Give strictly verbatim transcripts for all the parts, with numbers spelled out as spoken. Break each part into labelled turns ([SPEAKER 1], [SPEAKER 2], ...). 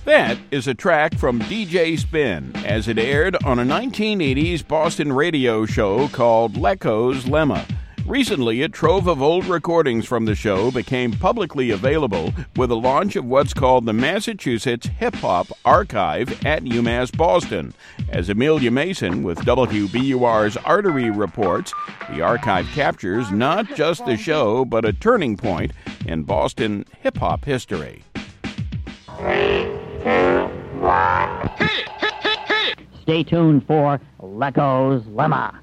[SPEAKER 1] That is a track from D J Spin, as it aired on a nineteen eighties Boston radio show called Lecco's Lemma. Recently, a trove of old recordings from the show became publicly available with the launch of what's called the Massachusetts Hip Hop Archive at UMass Boston. As Amelia Mason with W B U R's Artery reports, the archive captures not just the show, but a turning point in Boston hip-hop history.
[SPEAKER 2] Stay tuned for Lecco's Lemma.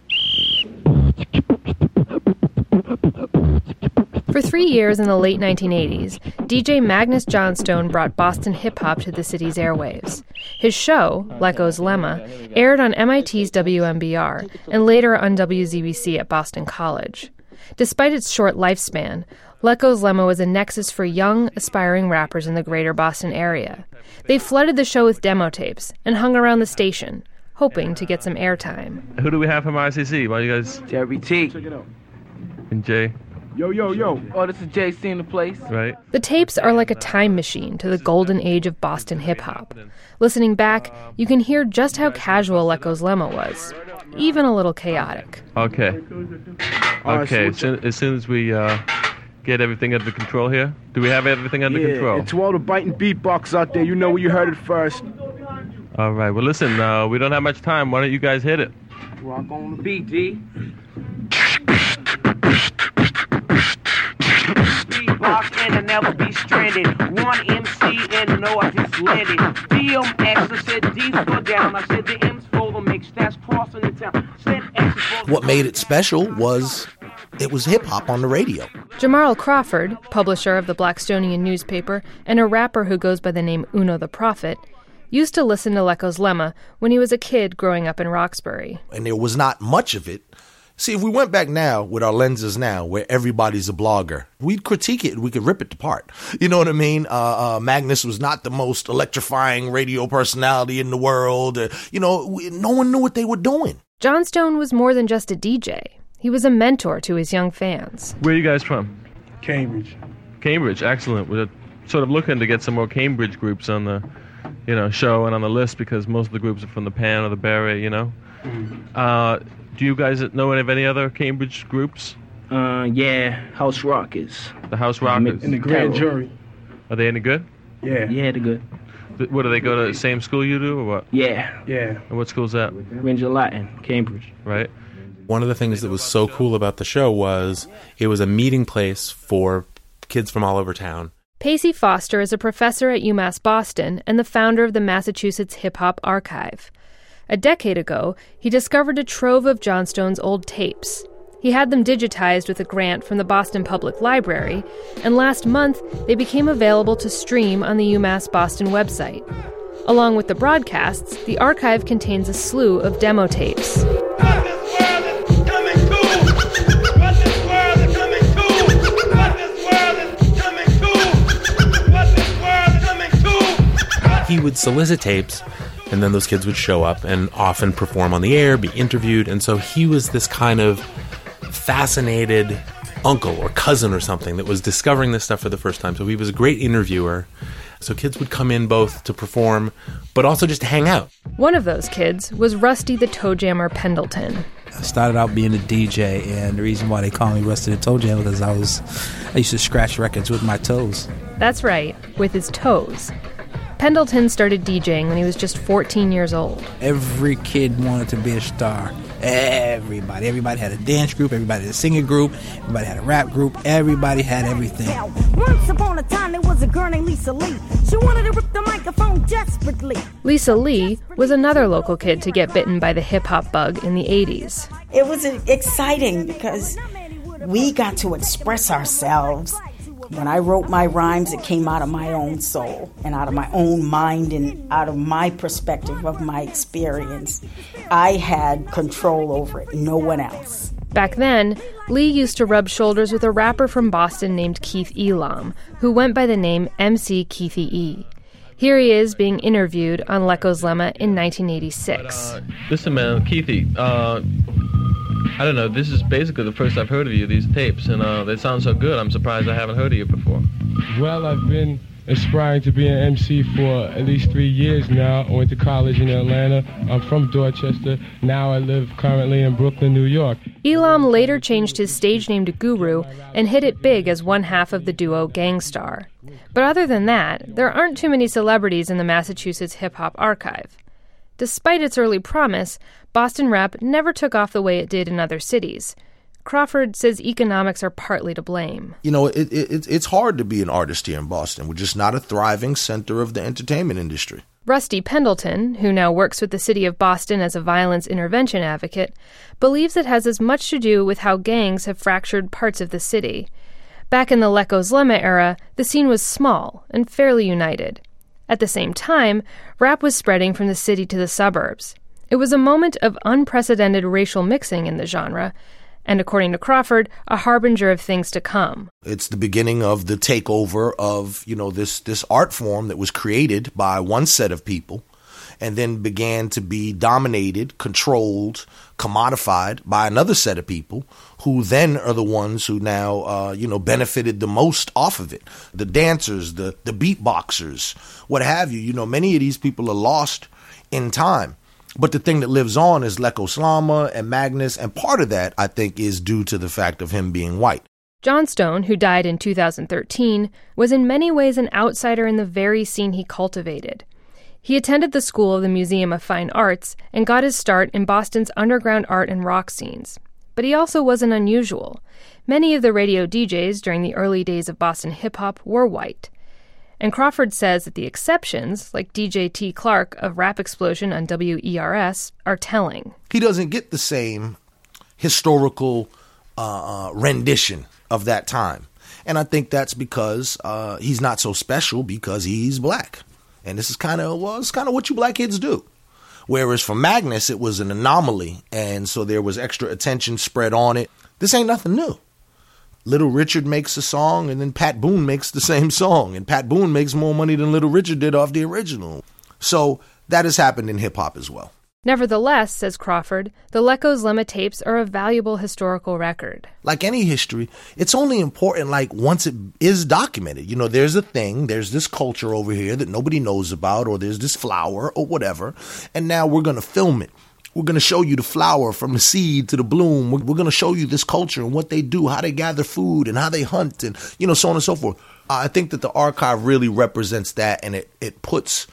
[SPEAKER 3] For three years in the late nineteen eighties, D J Magnus Johnstone brought Boston hip-hop to the city's airwaves. His show, Lecco's Lemma, aired on M I T's W M B R and later on W Z B C at Boston College. Despite its short lifespan, Lecco's Lemma was a nexus for young, aspiring rappers in the greater Boston area. They flooded the show with demo tapes and hung around the station, hoping to get some airtime.
[SPEAKER 4] Who do we have from R C C? Why you guys...
[SPEAKER 5] Jerry T.
[SPEAKER 6] Check it out.
[SPEAKER 4] And Jay.
[SPEAKER 6] Yo, yo, yo.
[SPEAKER 5] Oh, this is J C in the place.
[SPEAKER 4] Right.
[SPEAKER 3] The tapes are like a time machine to the golden age of Boston hip-hop. Listening back, you can hear just how casual Lecco's Lemma was, even a little chaotic.
[SPEAKER 4] Okay. Okay, as soon as, soon as we uh, get everything under control here, do we have everything under
[SPEAKER 6] yeah,
[SPEAKER 4] control?
[SPEAKER 6] And to all the biting beatbox out there, you know where you heard it first.
[SPEAKER 4] All right, well, listen, uh, we don't have much time. Why don't you guys hit it?
[SPEAKER 5] Rock on the beat, G. Beatbox and I never be stranded. One M C and no, I just landed. D M X, I said D for down. I said the M's for the mix. That's crossing the town. Said X for
[SPEAKER 7] What made it special was it was hip-hop on the radio.
[SPEAKER 3] Jamarl Crawford, publisher of the Blackstonian newspaper and a rapper who goes by the name Uno the Prophet, used to listen to Lecco's Lemma when he was a kid growing up in Roxbury.
[SPEAKER 7] And there was not much of it. See, if we went back now with our lenses now, where everybody's a blogger, we'd critique it. We could rip it apart. You know what I mean? Uh, uh, Magnus was not the most electrifying radio personality in the world. Uh, you know, we, no one knew what they were doing.
[SPEAKER 3] Johnstone was more than just a D J. He was a mentor to his young fans.
[SPEAKER 4] Where are you guys from?
[SPEAKER 6] Cambridge.
[SPEAKER 4] Cambridge, excellent. We're sort of looking to get some more Cambridge groups on the, you know, show and on the list because most of the groups are from the Pan or the Bay Area, you know? Mm-hmm. Uh, do you guys know of any other Cambridge groups?
[SPEAKER 5] Uh, yeah, House Rockers.
[SPEAKER 4] The House Rockers?
[SPEAKER 6] In the grand jury.
[SPEAKER 4] Are they any good?
[SPEAKER 6] Yeah.
[SPEAKER 5] Yeah, they're good.
[SPEAKER 4] Th- What, do they go to the same school you do or what?
[SPEAKER 5] Yeah.
[SPEAKER 6] Yeah.
[SPEAKER 4] And what school's that?
[SPEAKER 5] Ranger Latin, Cambridge.
[SPEAKER 4] Right.
[SPEAKER 8] One of the things that was so cool about the show was it was a meeting place for kids from all over town.
[SPEAKER 3] Pacey Foster is a professor at UMass Boston and the founder of the Massachusetts Hip Hop Archive. A decade ago, he discovered a trove of Johnstone's old tapes. He had them digitized with a grant from the Boston Public Library, and last month they became available to stream on the UMass Boston website. Along with the broadcasts, the archive contains a slew of demo tapes.
[SPEAKER 8] He would solicit tapes, and then those kids would show up and often perform on the air, be interviewed, and so he was this kind of fascinated uncle or cousin or something that was discovering this stuff for the first time. So he was a great interviewer. So kids would come in both to perform, but also just to hang out.
[SPEAKER 3] One of those kids was Rusty the Toe Jammer Pendleton.
[SPEAKER 9] I started out being a D J, and the reason why they call me Rusty the Toe Jammer is I was I used to scratch records with my toes.
[SPEAKER 3] That's right, with his toes. Pendleton started DJing when he was just fourteen years old.
[SPEAKER 9] Every kid wanted to be a star. Everybody. Everybody had a dance group. Everybody had a singing group. Everybody had a rap group. Everybody had everything.
[SPEAKER 10] Once upon a time, there was a girl named Lisa Lee. She wanted to rip the microphone desperately.
[SPEAKER 3] Lisa Lee was another local kid to get bitten by the hip-hop bug in the eighties.
[SPEAKER 11] It was exciting because we got to express ourselves. When I wrote my rhymes, it came out of my own soul and out of my own mind and out of my perspective of my experience. I had control over it, no one else.
[SPEAKER 3] Back then, Lee used to rub shoulders with a rapper from Boston named Keith Elam, who went by the name M C Keithy E. Here he is being interviewed on Lecco's Lemma in nineteen eighty-six.
[SPEAKER 4] Uh, listen, man, Keithy, uh, I don't know, this is basically the first I've heard of you, these tapes, and uh, they sound so good, I'm surprised I haven't heard of you before.
[SPEAKER 12] Well, I've been aspiring to be an M C for at least three years now. I went to college in Atlanta. I'm from Dorchester. Now I live currently in Brooklyn, New York.
[SPEAKER 3] Elam later changed his stage name to Guru and hit it big as one half of the duo Gang Starr. But other than that, there aren't too many celebrities in the Massachusetts hip-hop archive. Despite its early promise, Boston rap never took off the way it did in other cities. Crawford says economics are partly to blame.
[SPEAKER 7] You know, it, it, it's hard to be an artist here in Boston. We're just not a thriving center of the entertainment industry.
[SPEAKER 3] Rusty Pendleton, who now works with the city of Boston as a violence intervention advocate, believes it has as much to do with how gangs have fractured parts of the city. Back in the Lecco's Lemma era, the scene was small and fairly united. At the same time, rap was spreading from the city to the suburbs. It was a moment of unprecedented racial mixing in the genre, and according to Crawford, a harbinger of things to come.
[SPEAKER 7] It's the beginning of the takeover of, you know, this, this art form that was created by one set of people and then began to be dominated, controlled, commodified by another set of people who then are the ones who now, uh, you know, benefited the most off of it. The dancers, the, the beatboxers, what have you. You know, many of these people are lost in time. But the thing that lives on is Lecco's Lemma and Magnus, and part of that, I think, is due to the fact of him being white.
[SPEAKER 3] Johnstone, who died in two thousand thirteen, was in many ways an outsider in the very scene he cultivated. He attended the School of the Museum of Fine Arts and got his start in Boston's underground art and rock scenes. But he also wasn't unusual. Many of the radio D Js during the early days of Boston hip-hop were white. And Crawford says that the exceptions, like D J T. Clark of Rap Explosion on W E R S, are telling.
[SPEAKER 7] He doesn't get the same historical uh, rendition of that time. And I think that's because uh, he's not so special because he's black. And this is kind of, well, it's kind of what you black kids do. Whereas for Magnus, it was an anomaly. And so there was extra attention spread on it. This ain't nothing new. Little Richard makes a song, and then Pat Boone makes the same song. And Pat Boone makes more money than Little Richard did off the original. So that has happened in hip-hop as well.
[SPEAKER 3] Nevertheless, says Crawford, the Lecco's Lemma tapes are a valuable historical record.
[SPEAKER 7] Like any history, it's only important like once it is documented. You know, there's a thing, there's this culture over here that nobody knows about, or there's this flower or whatever, and now we're going to film it. We're going to show you the flower from the seed to the bloom. We're, we're going to show you this culture and what they do, how they gather food and how they hunt and, you know, so on and so forth. I think that the archive really represents that, and it, it puts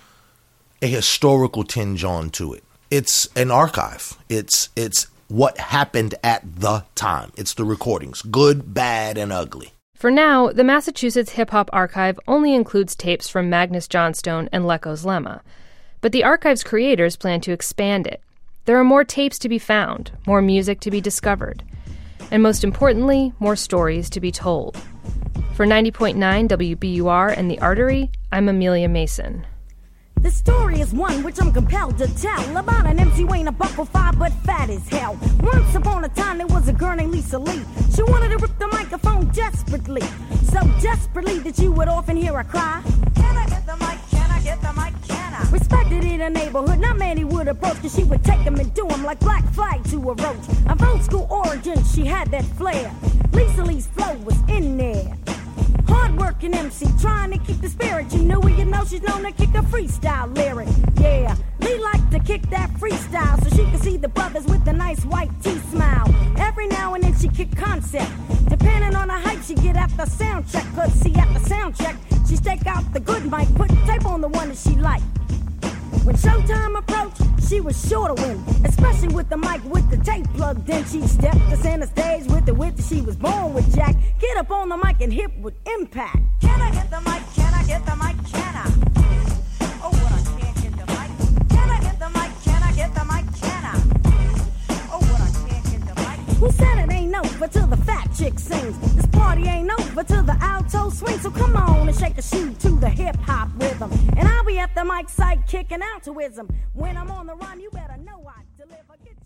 [SPEAKER 7] a historical tinge onto it. It's an archive. It's it's what happened at the time. It's the recordings, good, bad, and ugly.
[SPEAKER 3] For now, the Massachusetts Hip Hop Archive only includes tapes from Magnus Johnstone and Lecco's Lemma. But the archive's creators plan to expand it. There are more tapes to be found, more music to be discovered, and most importantly, more stories to be told. For ninety point nine W B U R and The Artery, I'm Amelia Mason.
[SPEAKER 10] The story is one which I'm compelled to tell about an M C who ain't a buckle five but fat as hell. Once upon a time there was a girl named Lisa Lee. She wanted to rip the microphone desperately, so desperately that you would often hear her cry, "Can I get the mic? Can I get the mic? Can I?" Respected in the neighborhood, not many would approach, cause she would take them and do them like black flag to a roach. Of old school origin, she had that flair. Lisa Lee's flow was in there. Hard-working M C, trying to keep the spirit. You knew it, you know she's known to kick a freestyle lyric. Yeah, Lee liked to kick that freestyle so she could see the brothers with the nice white teeth smile. Every now and then she kick concept, depending on the hype she get at the sound check. Cause see, at the sound check, she stake out the good mic, put tape on the one that she liked. When showtime approached, she was sure to win, especially with the mic with the tape plugged in. She stepped to center stage with the wit that she was born with, Jack. Get up on the mic and hit with impact. Can I get the mic? Can I get the mic? Can I? Oh, what I can't get the mic. Can I get the mic? Can I get the mic? Can I? Oh, what I can't get the mic. Who said it ain't over till the fat chick sings? This party ain't over till the alto swings. So come on and shake a shoe to the hip-hop rhythm. And I'll be at the mic site kicking altruism. When I'm on the run, you better know I deliver. Get